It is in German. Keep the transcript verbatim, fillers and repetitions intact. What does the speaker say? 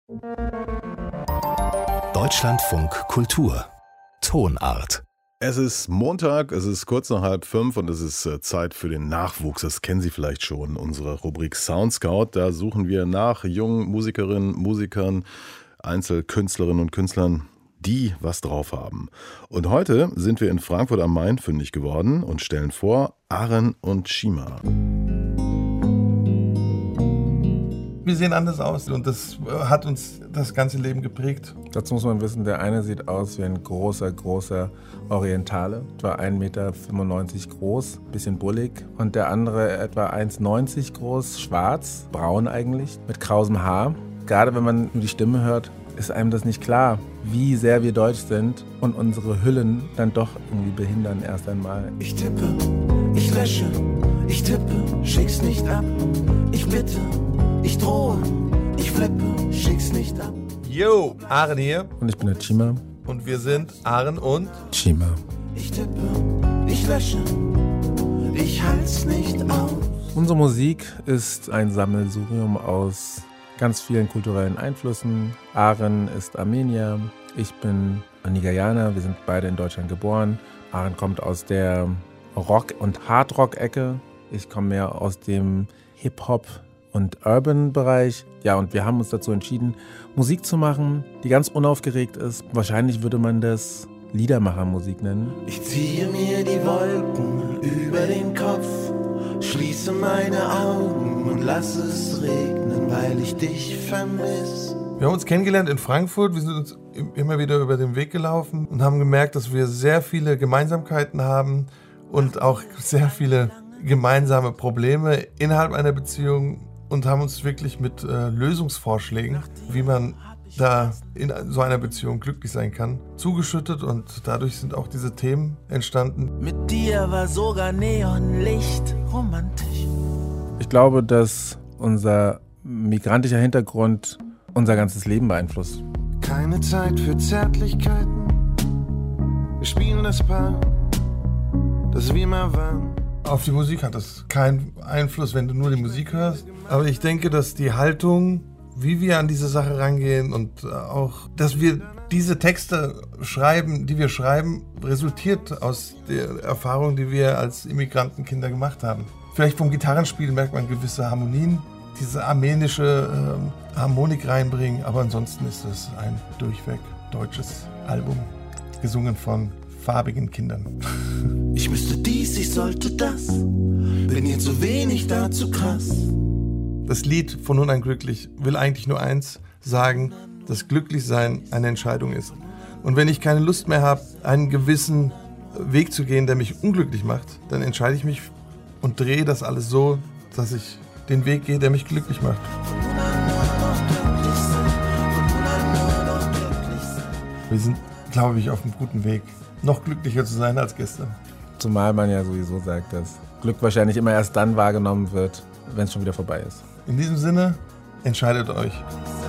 Deutschlandfunk Kultur Tonart. Es ist Montag, es ist kurz nach halb fünf und es ist äh, Zeit für den Nachwuchs. Das kennen Sie vielleicht schon, unsere Rubrik Sound Scout. Da suchen wir nach jungen Musikerinnen, Musikern, Einzelkünstlerinnen und Künstlern, die was drauf haben. Und heute sind wir in Frankfurt am Main fündig geworden und stellen vor Aren und Shima. Wir sehen anders aus und das hat uns das ganze Leben geprägt. Dazu muss man wissen, der eine sieht aus wie ein großer, großer Orientale, etwa ein Meter fünfundneunzig groß, bisschen bullig. Und der andere etwa eins Meter neunzig groß, schwarz, braun eigentlich, mit krausem Haar. Gerade wenn man nur die Stimme hört, ist einem das nicht klar, wie sehr wir deutsch sind und unsere Hüllen dann doch irgendwie behindern erst einmal. Ich tippe, ich lösche, ich tippe, schick's nicht ab, ich bitte. Ich drohe, ich flippe, schick's nicht ab. Yo, Aren hier. Und ich bin der Shima. Und wir sind Aren und Shima. Ich tippe, ich lösche, ich halt's nicht aus. Unsere Musik ist ein Sammelsurium aus ganz vielen kulturellen Einflüssen. Aren ist Armenier, ich bin Nigerianer, wir sind beide in Deutschland geboren. Aren kommt aus der Rock- und Hardrock-Ecke. Ich komme mehr aus dem Hip-Hop- und Urban-Bereich. Ja, und wir haben uns dazu entschieden, Musik zu machen, die ganz unaufgeregt ist. Wahrscheinlich würde man das Liedermachermusik nennen. Ich ziehe mir die Wolken über den Kopf, schließe meine Augen und lass es regnen, weil ich dich vermisse. Wir haben uns kennengelernt in Frankfurt, wir sind uns immer wieder über den Weg gelaufen und haben gemerkt, dass wir sehr viele Gemeinsamkeiten haben und auch sehr viele gemeinsame Probleme innerhalb einer Beziehung. Und haben uns wirklich mit äh, Lösungsvorschlägen, wie man da in so einer Beziehung glücklich sein kann, zugeschüttet. Und dadurch sind auch diese Themen entstanden. Mit dir war sogar Neonlicht romantisch. Ich glaube, dass unser migrantischer Hintergrund unser ganzes Leben beeinflusst. Keine Zeit für Zärtlichkeiten. Wir spielen das Paar, das wir mal waren. Auf die Musik hat das keinen Einfluss, wenn du nur die Musik hörst. Aber ich denke, dass die Haltung, wie wir an diese Sache rangehen und auch, dass wir diese Texte schreiben, die wir schreiben, resultiert aus der Erfahrung, die wir als Immigrantenkinder gemacht haben. Vielleicht vom Gitarrenspiel merkt man gewisse Harmonien, diese armenische äh, Harmonik reinbringen, aber ansonsten ist es ein durchweg deutsches Album, gesungen von farbigen Kindern. Ich müsste dies, ich sollte das, bin hier zu wenig, da zu krass. Das Lied von Nun an glücklich will eigentlich nur eins sagen, dass Glücklichsein eine Entscheidung ist. Und wenn ich keine Lust mehr habe, einen gewissen Weg zu gehen, der mich unglücklich macht, dann entscheide ich mich und drehe das alles so, dass ich den Weg gehe, der mich glücklich macht. Wir sind, glaube ich, auf einem guten Weg, noch glücklicher zu sein als gestern. Zumal man ja sowieso sagt, dass Glück wahrscheinlich immer erst dann wahrgenommen wird, wenn es schon wieder vorbei ist. In diesem Sinne, entscheidet euch.